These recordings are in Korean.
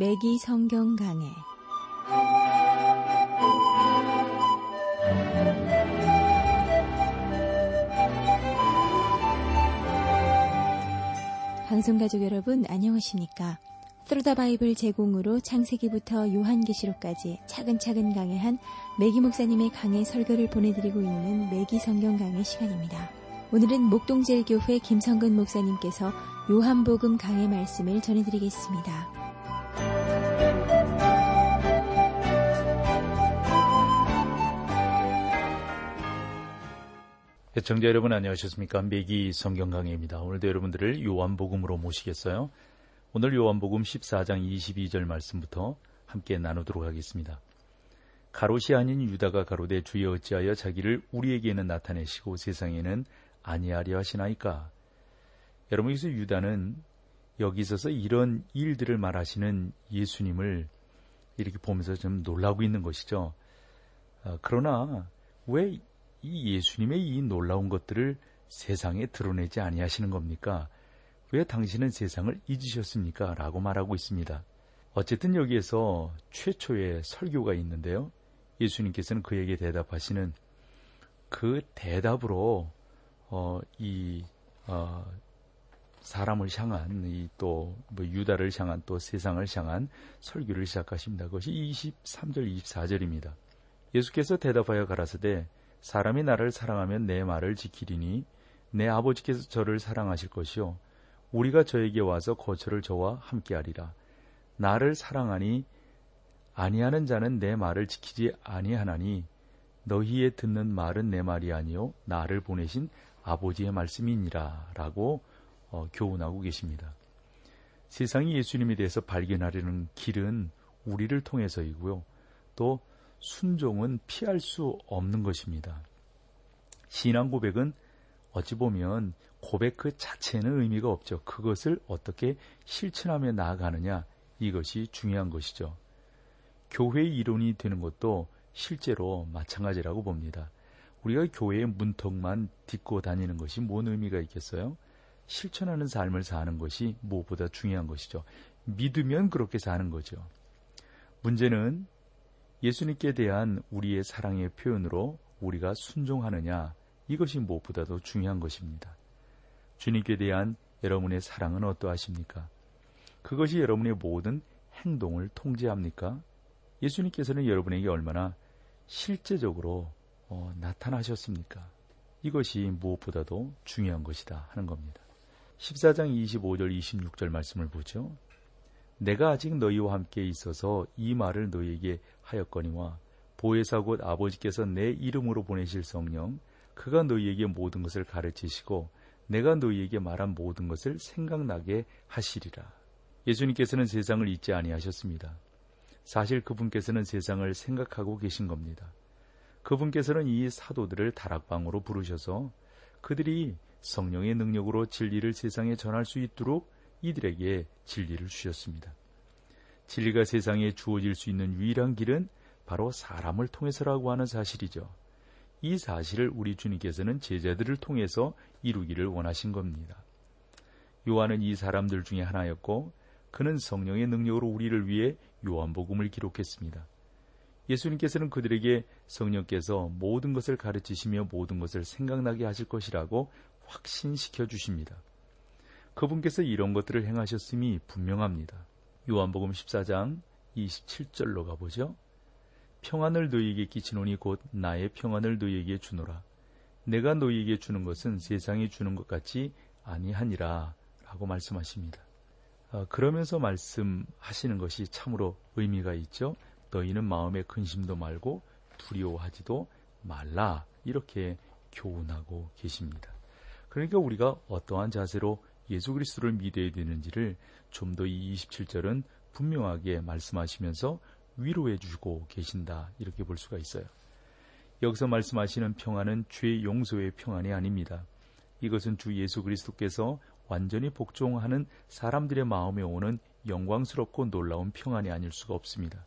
매기 성경 강해. 방송가족 여러분 안녕하십니까? 트루더 바이블 제공으로 창세기부터 요한계시록까지 차근차근 강해한 매기 목사님의 강해 설교를 보내드리고 있는 매기 성경 강해 시간입니다. 오늘은 목동제일교회 김성근 목사님께서 요한복음 강해 말씀을 전해드리겠습니다. 시청자 여러분 안녕하셨습니까? 매기 성경 강해입니다. 오늘도 여러분들을 요한복음으로 모시겠어요. 오늘 요한복음 14장 22절 말씀부터 함께 나누도록 하겠습니다. 가롯이 아닌 유다가 가로되 주여 어찌하여 자기를 우리에게는 나타내시고 세상에는 아니하려 하시나이까. 여러분, 여기서 유다는 여기 있어서 이런 일들을 말하시는 예수님을 이렇게 보면서 좀 놀라고 있는 것이죠. 그러나 왜 이 예수님의 이 놀라운 것들을 세상에 드러내지 아니하시는 겁니까? 왜 당신은 세상을 잊으셨습니까? 라고 말하고 있습니다. 어쨌든 여기에서 최초의 설교가 있는데요. 예수님께서는 그에게 대답하시는 그 대답으로 사람을 향한 또 유다를 향한 또 세상을 향한 설교를 시작하십니다. 그것이 23절 24절입니다. 예수께서 대답하여 가라사대 사람이 나를 사랑하면 내 말을 지키리니 내 아버지께서 저를 사랑하실 것이요 우리가 저에게 와서 거처를 저와 함께하리라. 나를 사랑하니 아니하는 자는 내 말을 지키지 아니하나니 너희의 듣는 말은 내 말이 아니요 나를 보내신 아버지의 말씀이니라 라고 교훈하고 계십니다. 세상이 예수님에 대해서 발견하려는 길은 우리를 통해서이고요. 또 순종은 피할 수 없는 것입니다. 신앙 고백은 어찌 보면 고백 그 자체는 의미가 없죠. 그것을 어떻게 실천하며 나아가느냐, 이것이 중요한 것이죠. 교회의 이론이 되는 것도 실제로 마찬가지라고 봅니다. 우리가 교회의 문턱만 딛고 다니는 것이 뭔 의미가 있겠어요? 실천하는 삶을 사는 것이 무엇보다 중요한 것이죠. 믿으면 그렇게 사는 거죠. 문제는 예수님께 대한 우리의 사랑의 표현으로 우리가 순종하느냐, 이것이 무엇보다도 중요한 것입니다. 주님께 대한 여러분의 사랑은 어떠하십니까? 그것이 여러분의 모든 행동을 통제합니까? 예수님께서는 여러분에게 얼마나 실제적으로 나타나셨습니까? 이것이 무엇보다도 중요한 것이다 하는 겁니다. 14장 25절 26절 말씀을 보죠. 내가 아직 너희와 함께 있어서 이 말을 너희에게 하였거니와 보혜사 곧 아버지께서 내 이름으로 보내실 성령 그가 너희에게 모든 것을 가르치시고 내가 너희에게 말한 모든 것을 생각나게 하시리라. 예수님께서는 세상을 잊지 아니하셨습니다. 사실 그분께서는 세상을 생각하고 계신 겁니다. 그분께서는 이 사도들을 다락방으로 부르셔서 그들이 성령의 능력으로 진리를 세상에 전할 수 있도록 이들에게 진리를 주셨습니다. 진리가 세상에 주어질 수 있는 유일한 길은 바로 사람을 통해서라고 하는 사실이죠. 이 사실을 우리 주님께서는 제자들을 통해서 이루기를 원하신 겁니다. 요한은 이 사람들 중에 하나였고 그는 성령의 능력으로 우리를 위해 요한복음을 기록했습니다. 예수님께서는 그들에게 성령께서 모든 것을 가르치시며 모든 것을 생각나게 하실 것이라고 확신시켜 주십니다. 그분께서 이런 것들을 행하셨음이 분명합니다. 요한복음 14장 27절로 가보죠. 평안을 너희에게 끼치노니 곧 나의 평안을 너희에게 주노라. 내가 너희에게 주는 것은 세상이 주는 것 같이 아니하니라 라고 말씀하십니다. 그러면서 말씀하시는 것이 참으로 의미가 있죠. 너희는 마음에 근심도 말고 두려워하지도 말라, 이렇게 교훈하고 계십니다. 그러니까 우리가 어떠한 자세로 예수 그리스도를 믿어야 되는지를 좀 더 이 27절은 분명하게 말씀하시면서 위로해 주고 계신다, 이렇게 볼 수가 있어요. 여기서 말씀하시는 평안은 죄 용서의 평안이 아닙니다. 이것은 주 예수 그리스도께서 완전히 복종하는 사람들의 마음에 오는 영광스럽고 놀라운 평안이 아닐 수가 없습니다.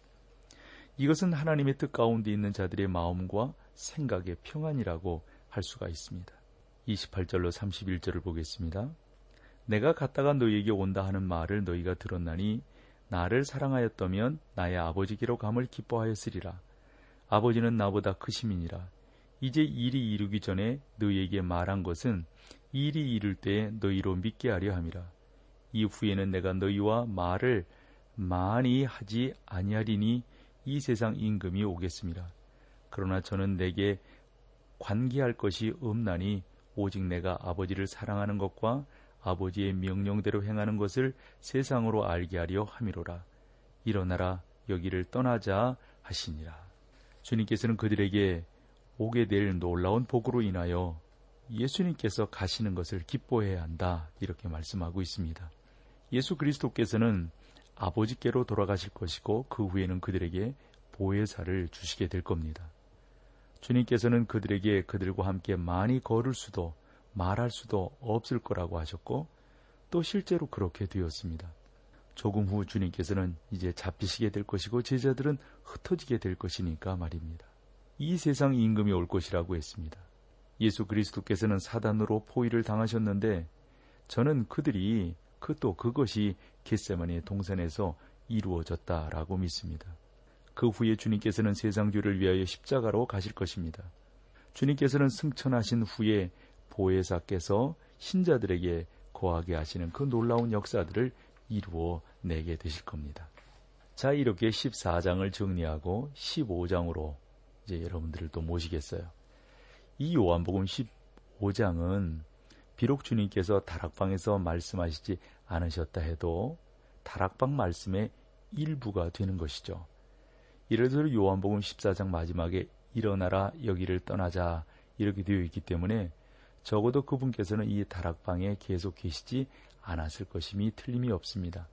이것은 하나님의 뜻 가운데 있는 자들의 마음과 생각의 평안이라고 할 수가 있습니다. 28절로 31절을 보겠습니다. 내가 갔다가 너희에게 온다 하는 말을 너희가 들었나니 나를 사랑하였다면 나의 아버지께로 감을 기뻐하였으리라. 아버지는 나보다 크심이니라. 이제 일이 이루기 전에 너희에게 말한 것은 일이 이룰 때에 너희로 믿게 하려 함이라. 이후에는 내가 너희와 말을 많이 하지 아니하리니 이 세상 임금이 오겠습니다. 그러나 저는 내게 관계할 것이 없나니 오직 내가 아버지를 사랑하는 것과 아버지의 명령대로 행하는 것을 세상으로 알게 하려 함이로라. 일어나라, 여기를 떠나자 하시니라. 주님께서는 그들에게 오게 될 놀라운 복으로 인하여 예수님께서 가시는 것을 기뻐해야 한다, 이렇게 말씀하고 있습니다. 예수 그리스도께서는 아버지께로 돌아가실 것이고 그 후에는 그들에게 보혜사를 주시게 될 겁니다. 주님께서는 그들에게 그들과 함께 많이 걸을 수도 말할 수도 없을 거라고 하셨고 또 실제로 그렇게 되었습니다. 조금 후 주님께서는 이제 잡히시게 될 것이고 제자들은 흩어지게 될 것이니까 말입니다. 이 세상 임금이 올 것이라고 했습니다. 예수 그리스도께서는 사단으로 포위를 당하셨는데 저는 그들이 그것이 겟세마네 동산에서 이루어졌다라고 믿습니다. 그 후에 주님께서는 세상 죄를 위하여 십자가로 가실 것입니다. 주님께서는 승천하신 후에 보혜사께서 신자들에게 거하게 하시는 그 놀라운 역사들을 이루어 내게 되실 겁니다. 자, 이렇게 14장을 정리하고 15장으로 이제 여러분들을 또 모시겠어요. 이 요한복음 15장은 비록 주님께서 다락방에서 말씀하시지 않으셨다 해도 다락방 말씀의 일부가 되는 것이죠. 예를 들어 요한복음 14장 마지막에 일어나라, 여기를 떠나자 이렇게 되어 있기 때문에 적어도 그분께서는 이 다락방에 계속 계시지 않았을 것임이 틀림이 없습니다.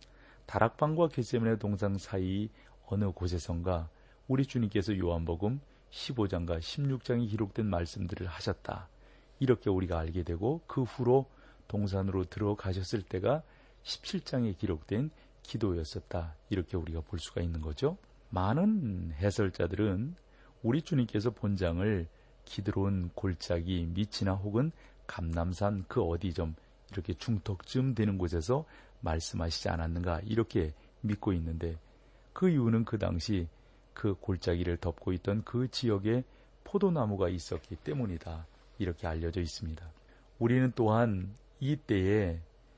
다락방과 겟세마네 동산 사이 어느 곳에선가 우리 주님께서 요한복음 15장과 16장에 기록된 말씀들을 하셨다, 이렇게 우리가 알게 되고 그 후로 동산으로 들어가셨을 때가 17장에 기록된 기도였었다, 이렇게 우리가 볼 수가 있는 거죠. 많은 해설자들은 우리 주님께서 본장을 기드론 골짜기 밑이나 혹은 감람산 그 어디 좀 이렇게 중턱쯤 되는 곳에서 말씀하시지 않았는가, 이렇게 믿고 있는데 그 이유는 그 당시 그 골짜기를 덮고 있던 그 지역에 포도나무가 있었기 때문이다, 이렇게 알려져 있습니다. 우리는 또한 이때에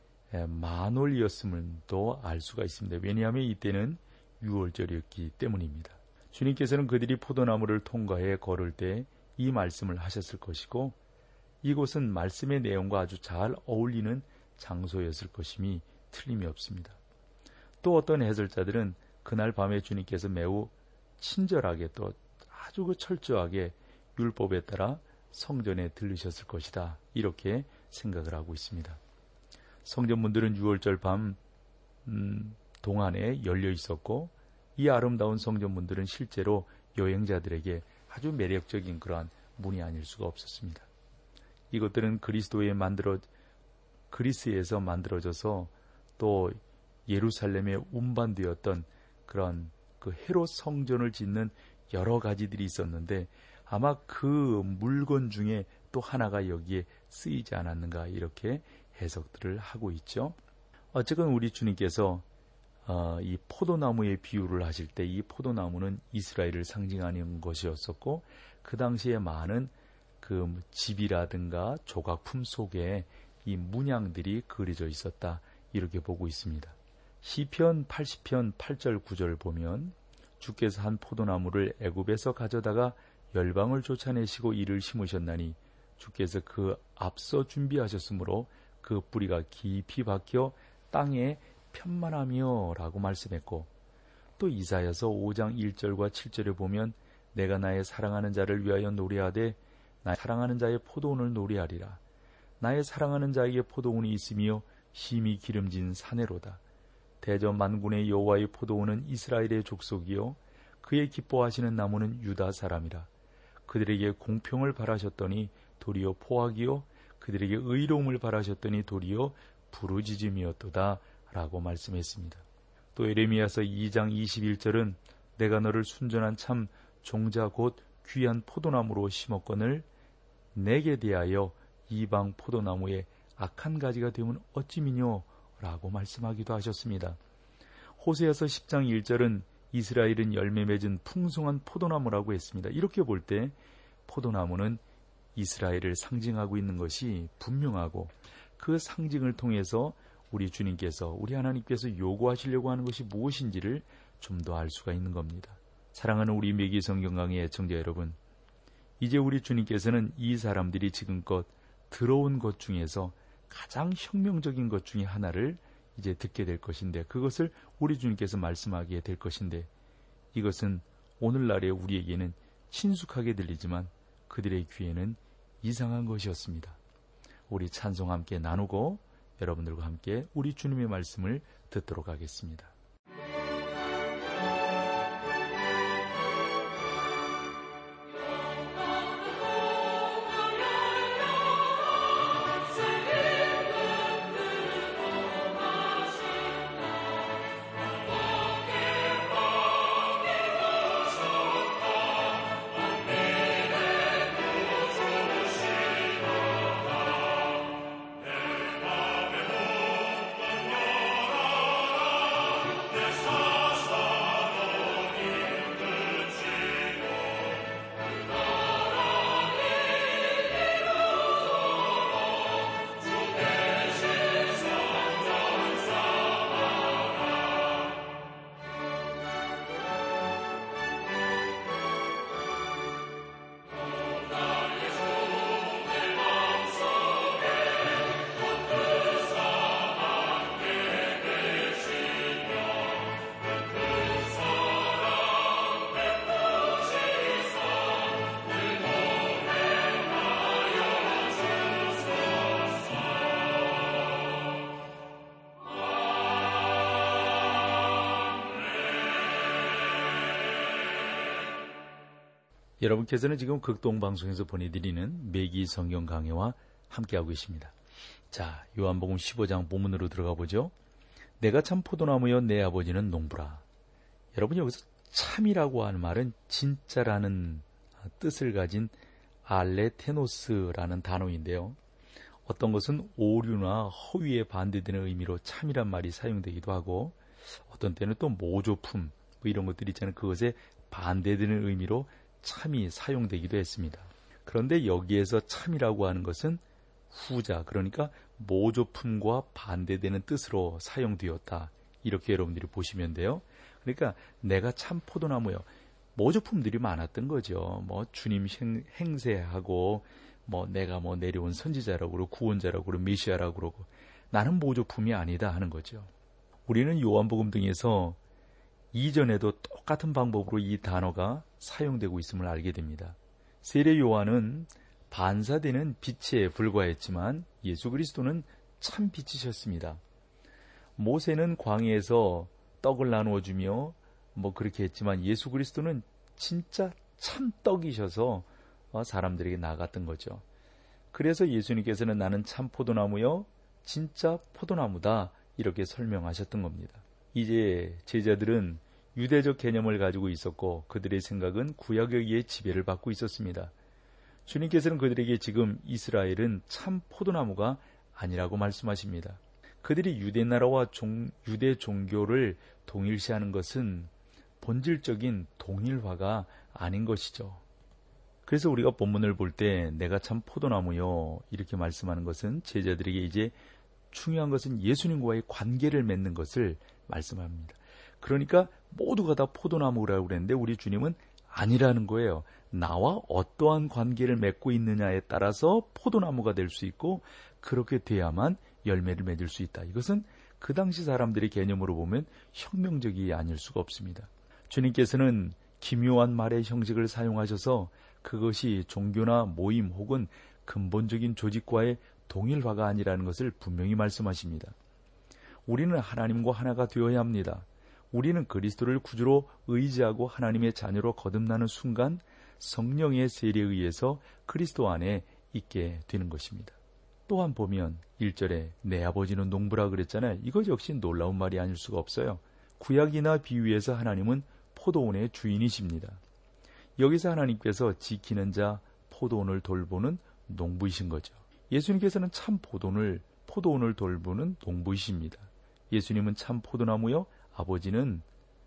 만월이었음을 또 알 수가 있습니다. 왜냐하면 이때는 6월절이었기 때문입니다. 주님께서는 그들이 포도나무를 통과해 걸을 때 이 말씀을 하셨을 것이고 이곳은 말씀의 내용과 아주 잘 어울리는 장소였을 것임이 틀림이 없습니다. 또 어떤 해설자들은 그날 밤에 주님께서 매우 친절하게 또 아주 철저하게 율법에 따라 성전에 들르셨을 것이다, 이렇게 생각을 하고 있습니다. 성전문들은 6월절 밤 동안에 열려 있었고 이 아름다운 성전문들은 실제로 여행자들에게 아주 매력적인 그러한 문이 아닐 수가 없었습니다. 이것들은 그리스에서 만들어져서 또 예루살렘에 운반되었던 그런 그 헤롯 성전을 짓는 여러 가지들이 있었는데 아마 그 물건 중에 또 하나가 여기에 쓰이지 않았는가, 이렇게 해석들을 하고 있죠. 어쨌건 우리 주님께서 이 포도나무의 비유를 하실 때 이 포도나무는 이스라엘을 상징하는 것이었었고 그 당시에 많은 그 집이라든가 조각품 속에 이 문양들이 그려져 있었다, 이렇게 보고 있습니다. 시편 80편 8절 9절 보면 주께서 한 포도나무를 애굽에서 가져다가 열방을 쫓아내시고 이를 심으셨나니 주께서 그 앞서 준비하셨으므로 그 뿌리가 깊이 박혀 땅에 편만하며 라고 말씀했고 또 이사야서 5장 1절과 7절에 보면 내가 나의 사랑하는 자를 위하여 노래하되 나의 사랑하는 자의 포도원을 노래하리라. 나의 사랑하는 자에게 포도원이 있으며 심히 기름진 사내로다. 대저 만군의 여호와의 포도원은 이스라엘의 족속이요 그의 기뻐하시는 나무는 유다 사람이라. 그들에게 공평을 바라셨더니 도리어 포악이요 그들에게 의로움을 바라셨더니 도리어 부르짖음이었도다 라고 말씀했습니다. 또 예레미야서 2장 21절은 내가 너를 순전한 참 종자 곧 귀한 포도나무로 심었거늘 내게 대하여 이방 포도나무에 악한 가지가 되면 어찌미뇨 라고 말씀하기도 하셨습니다. 호세아서 10장 1절은 이스라엘은 열매 맺은 풍성한 포도나무라고 했습니다. 이렇게 볼 때 포도나무는 이스라엘을 상징하고 있는 것이 분명하고 그 상징을 통해서 우리 주님께서, 우리 하나님께서 요구하시려고 하는 것이 무엇인지를 좀 더 알 수가 있는 겁니다. 사랑하는 우리 매기 성경 강의 애청자 여러분, 이제 우리 주님께서는 이 사람들이 지금껏 들어온 것 중에서 가장 혁명적인 것 중에 하나를 이제 듣게 될 것인데, 그것을 우리 주님께서 말씀하게 될 것인데, 이것은 오늘날의 우리에게는 친숙하게 들리지만 그들의 귀에는 이상한 것이었습니다. 우리 찬송 함께 나누고 여러분들과 함께 우리 주님의 말씀을 듣도록 하겠습니다. 여러분께서는 지금 극동방송에서 보내드리는 매기 성경 강해와 함께하고 계십니다. 자, 요한복음 15장 본문으로 들어가 보죠. 내가 참 포도나무여 내 아버지는 농부라. 여러분, 여기서 참이라고 하는 말은 진짜라는 뜻을 가진 알레테노스라는 단어인데요. 어떤 것은 오류나 허위에 반대되는 의미로 참이란 말이 사용되기도 하고, 어떤 때는 또 모조품 이런 것들이 있잖아요. 그것에 반대되는 의미로 참이 사용되기도 했습니다. 그런데 여기에서 참이라고 하는 것은 후자, 그러니까 모조품과 반대되는 뜻으로 사용되었다. 이렇게 여러분들이 보시면 돼요. 그러니까 내가 참 포도나무요. 모조품들이 많았던 거죠. 주님 행세하고 내가 내려온 선지자라고 그러고 구원자라고 그러고 메시아라고 그러고, 나는 모조품이 아니다 하는 거죠. 우리는 요한복음 등에서 이전에도 똑같은 방법으로 이 단어가 사용되고 있음을 알게 됩니다. 세례 요한은 반사되는 빛에 불과했지만 예수 그리스도는 참 빛이셨습니다. 모세는 광야에서 떡을 나누어 주며 그렇게 했지만 예수 그리스도는 진짜 참 떡이셔서 사람들에게 나갔던 거죠. 그래서 예수님께서는 나는 참 포도나무요 진짜 포도나무다 이렇게 설명하셨던 겁니다. 이제 제자들은 유대적 개념을 가지고 있었고 그들의 생각은 구약에 의해 지배를 받고 있었습니다. 주님께서는 그들에게 지금 이스라엘은 참 포도나무가 아니라고 말씀하십니다. 그들이 유대 나라와 유대 종교를 동일시하는 것은 본질적인 동일화가 아닌 것이죠. 그래서 우리가 본문을 볼 때 내가 참 포도나무요 이렇게 말씀하는 것은 제자들에게 이제 중요한 것은 예수님과의 관계를 맺는 것을 말씀합니다. 그러니까 모두가 다 포도나무라고 그랬는데 우리 주님은 아니라는 거예요. 나와 어떠한 관계를 맺고 있느냐에 따라서 포도나무가 될 수 있고 그렇게 돼야만 열매를 맺을 수 있다. 이것은 그 당시 사람들의 개념으로 보면 혁명적이 아닐 수가 없습니다. 주님께서는 기묘한 말의 형식을 사용하셔서 그것이 종교나 모임 혹은 근본적인 조직과의 동일화가 아니라는 것을 분명히 말씀하십니다. 우리는 하나님과 하나가 되어야 합니다. 우리는 그리스도를 구주로 의지하고 하나님의 자녀로 거듭나는 순간 성령의 세례에 의해서 그리스도 안에 있게 되는 것입니다. 또한 보면 1절에 내 아버지는 농부라 그랬잖아요. 이것 역시 놀라운 말이 아닐 수가 없어요. 구약이나 비유에서 하나님은 포도원의 주인이십니다. 여기서 하나님께서 지키는 자, 포도원을 돌보는 농부이신 거죠. 예수님께서는 참 포도원을 돌보는 농부이십니다. 예수님은 참 포도나무요 아버지는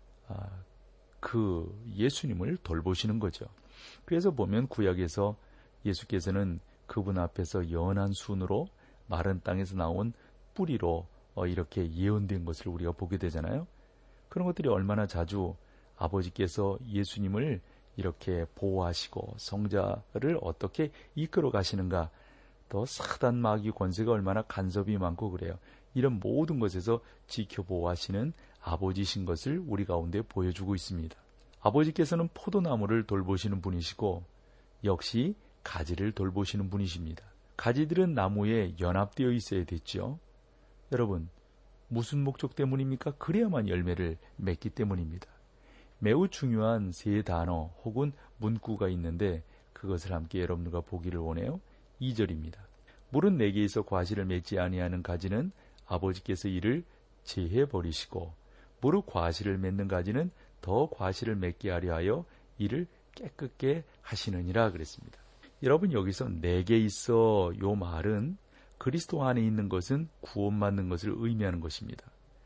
그 예수님을 돌보시는 거죠. 그래서 보면 구약에서 예수께서는 그분 앞에서 연한 순으로 마른 땅에서 나온 뿌리로 이렇게 예언된 것을 우리가 보게 되잖아요. 그런 것들이 얼마나 자주 아버지께서 예수님을 이렇게 보호하시고 성자를 어떻게 이끌어 가시는가, 또 사단 마귀 권세가 얼마나 간섭이 많고 그래요. 이런 모든 것에서 지켜보호하시는 아버지신 것을 우리 가운데 보여주고 있습니다. 아버지께서는 포도나무를 돌보시는 분이시고 역시 가지를 돌보시는 분이십니다. 가지들은 나무에 연합되어 있어야 됐죠. 여러분, 무슨 목적 때문입니까? 그래야만 열매를 맺기 때문입니다. 매우 중요한 세 단어 혹은 문구가 있는데 그것을 함께 여러분들과 보기를 원해요. 2절입니다. 물은 내게에서 과실을 맺지 아니하는 가지는 아버지께서 이를 제해 버리시고 무릇 과실을 맺는 가지는 더 과실을 맺게 하려 하여 이를 깨끗게 하시느니라 그랬습니다. 여러분, 여기서 내게 있어 요 말은 그리스도 안에 있는 것은 구원받는 것을 의미하는 것입니다.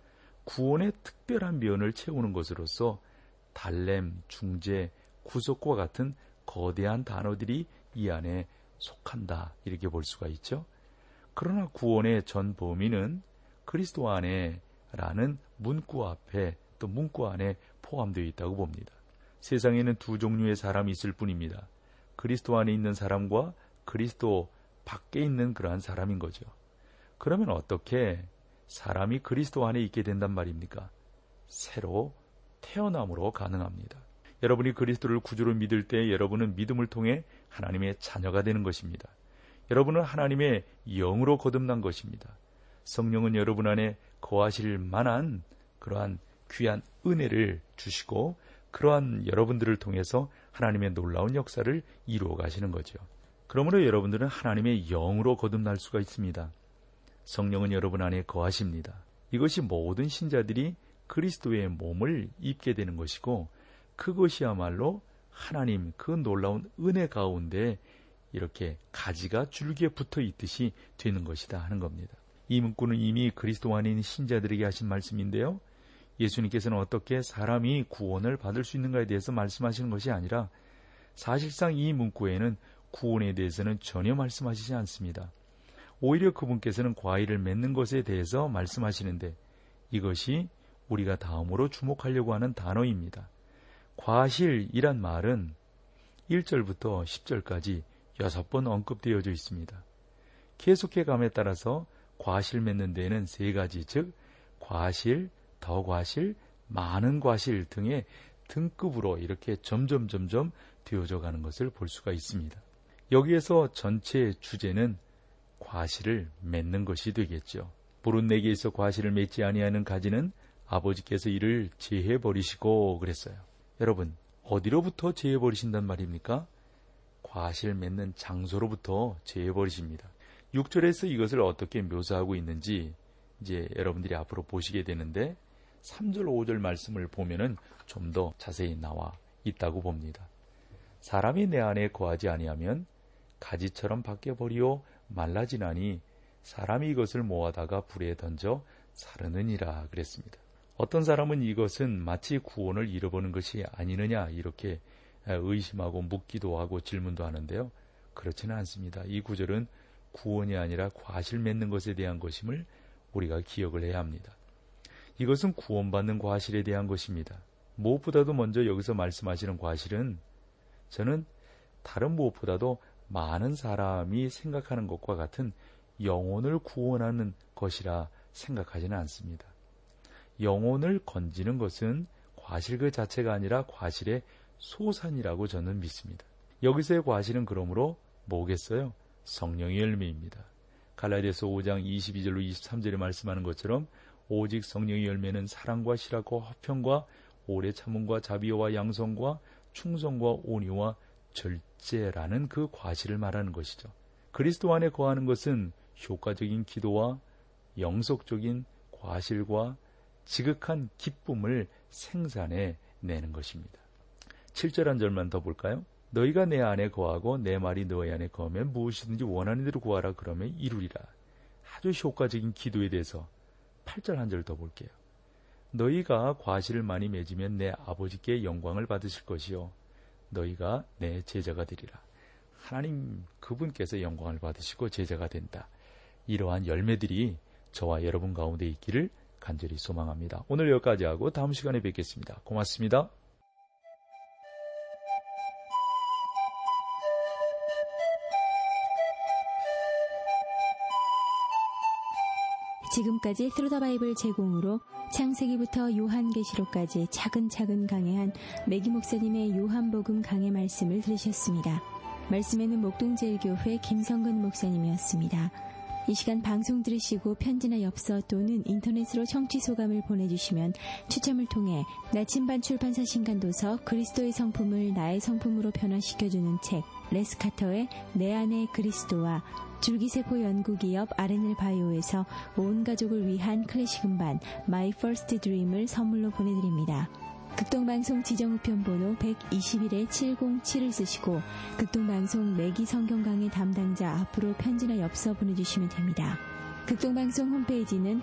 구원의 특별한 면을 채우는 것으로서 달렘, 중재, 구속과 같은 거대한 단어들이 이 안에 속한다, 이렇게 볼 수가 있죠. 그러나 구원의 전 범위는 그리스도 안에 라는 문구 앞에, 또 문구 안에 포함되어 있다고 봅니다. 세상에는 두 종류의 사람이 있을 뿐입니다. 그리스도 안에 있는 사람과 그리스도 밖에 있는 그러한 사람인 거죠. 그러면 어떻게 사람이 그리스도 안에 있게 된단 말입니까? 새로 태어남으로 가능합니다. 여러분이 그리스도를 구주로 믿을 때 여러분은 믿음을 통해 하나님의 자녀가 되는 것입니다. 여러분은 하나님의 영으로 거듭난 것입니다. 성령은 여러분 안에 거하실 만한 그러한 귀한 은혜를 주시고 그러한 여러분들을 통해서 하나님의 놀라운 역사를 이루어 가시는 거죠. 그러므로 여러분들은 하나님의 영으로 거듭날 수가 있습니다. 성령은 여러분 안에 거하십니다. 이것이 모든 신자들이 그리스도의 몸을 입게 되는 것이고 그것이야말로 하나님 그 놀라운 은혜 가운데 이렇게 가지가 줄기에 붙어 있듯이 되는 것이다 하는 겁니다. 이 문구는 이미 그리스도 안에 있는 신자들에게 하신 말씀인데요. 예수님께서는 어떻게 사람이 구원을 받을 수 있는가에 대해서 말씀하시는 것이 아니라 사실상 이 문구에는 구원에 대해서는 전혀 말씀하시지 않습니다. 오히려 그분께서는 과일을 맺는 것에 대해서 말씀하시는데 이것이 우리가 다음으로 주목하려고 하는 단어입니다. 과실이란 말은 1절부터 10절까지 6번 언급되어져 있습니다. 계속해 감에 따라서 과실 맺는 데에는 3가지, 즉 과실, 더 과실, 많은 과실 등의 등급으로 이렇게 점점 되어져 가는 것을 볼 수가 있습니다. 여기에서 전체 주제는 과실을 맺는 것이 되겠죠. 물은 내게에서 과실을 맺지 아니하는 가지는 아버지께서 이를 제해 버리시고 그랬어요. 여러분, 어디로부터 제해 버리신단 말입니까? 과실 맺는 장소로부터 제해 버리십니다. 6절에서 이것을 어떻게 묘사하고 있는지 이제 여러분들이 앞으로 보시게 되는데 3절, 5절 말씀을 보면은 좀 더 자세히 나와 있다고 봅니다. 사람이 내 안에 거하지 아니하면 가지처럼 밖에 버리오 말라지나니 사람이 이것을 모아다가 불에 던져 사르느니라 그랬습니다. 어떤 사람은 이것은 마치 구원을 잃어버리는 것이 아니느냐 이렇게 의심하고 묻기도 하고 질문도 하는데요. 그렇지는 않습니다. 이 구절은 구원이 아니라 과실 맺는 것에 대한 것임을 우리가 기억을 해야 합니다. 이것은 구원받는 과실에 대한 것입니다. 무엇보다도 먼저 여기서 말씀하시는 과실은 저는 다른 무엇보다도 많은 사람이 생각하는 것과 같은 영혼을 구원하는 것이라 생각하지는 않습니다. 영혼을 건지는 것은 과실 그 자체가 아니라 과실의 소산이라고 저는 믿습니다. 여기서의 과실은 그러므로 뭐겠어요? 성령의 열매입니다. 갈라디아서 5장 22절로 23절에 말씀하는 것처럼 오직 성령의 열매는 사랑과 실학과 화평과 오래 참음과 자비와 양성과 충성과 온유와 절제라는 그 과실을 말하는 것이죠. 그리스도 안에 거하는 것은 효과적인 기도와 영속적인 과실과 지극한 기쁨을 생산해 내는 것입니다. 7절 한 절만 더 볼까요? 너희가 내 안에 거하고 내 말이 너희 안에 거하면 무엇이든지 원하는 대로 구하라 그러면 이루리라. 아주 효과적인 기도에 대해서 8절 한 절 더 볼게요. 너희가 과실을 많이 맺으면 내 아버지께 영광을 받으실 것이요 너희가 내 제자가 되리라. 하나님 그분께서 영광을 받으시고 제자가 된다. 이러한 열매들이 저와 여러분 가운데 있기를 간절히 소망합니다. 오늘 여기까지 하고 다음 시간에 뵙겠습니다. 고맙습니다. 지금까지 스루 더 바이블 제공으로 창세기부터 요한계시록까지 차근차근 강해한 매기 목사님의 요한복음 강해 말씀을 들으셨습니다. 말씀에는 목동제일교회 김성근 목사님이었습니다. 이 시간 방송 들으시고 편지나 엽서 또는 인터넷으로 청취 소감을 보내주시면 추첨을 통해 나침반 출판사 신간도서 그리스도의 성품을 나의 성품으로 변화시켜주는 책 레스카터의 내 안의 그리스도와 줄기세포 연구기업 R&L 바이오에서 온 가족을 위한 클래식 음반 My First Dream을 선물로 보내드립니다. 극동방송 지정우편번호 121-707을 쓰시고 극동방송 매기 성경강의 담당자 앞으로 편지나 엽서 보내주시면 됩니다. 극동방송 홈페이지는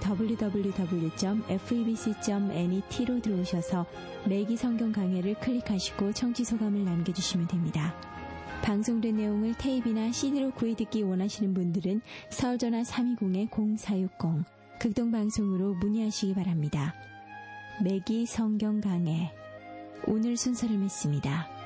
www.febc.net로 들어오셔서 매기 성경강해를 클릭하시고 청취소감을 남겨주시면 됩니다. 방송된 내용을 테이프나 CD로 구해듣기 원하시는 분들은 서울전화 320-0460 극동방송으로 문의하시기 바랍니다. 매기 성경 강해 오늘 순서를 맺습니다.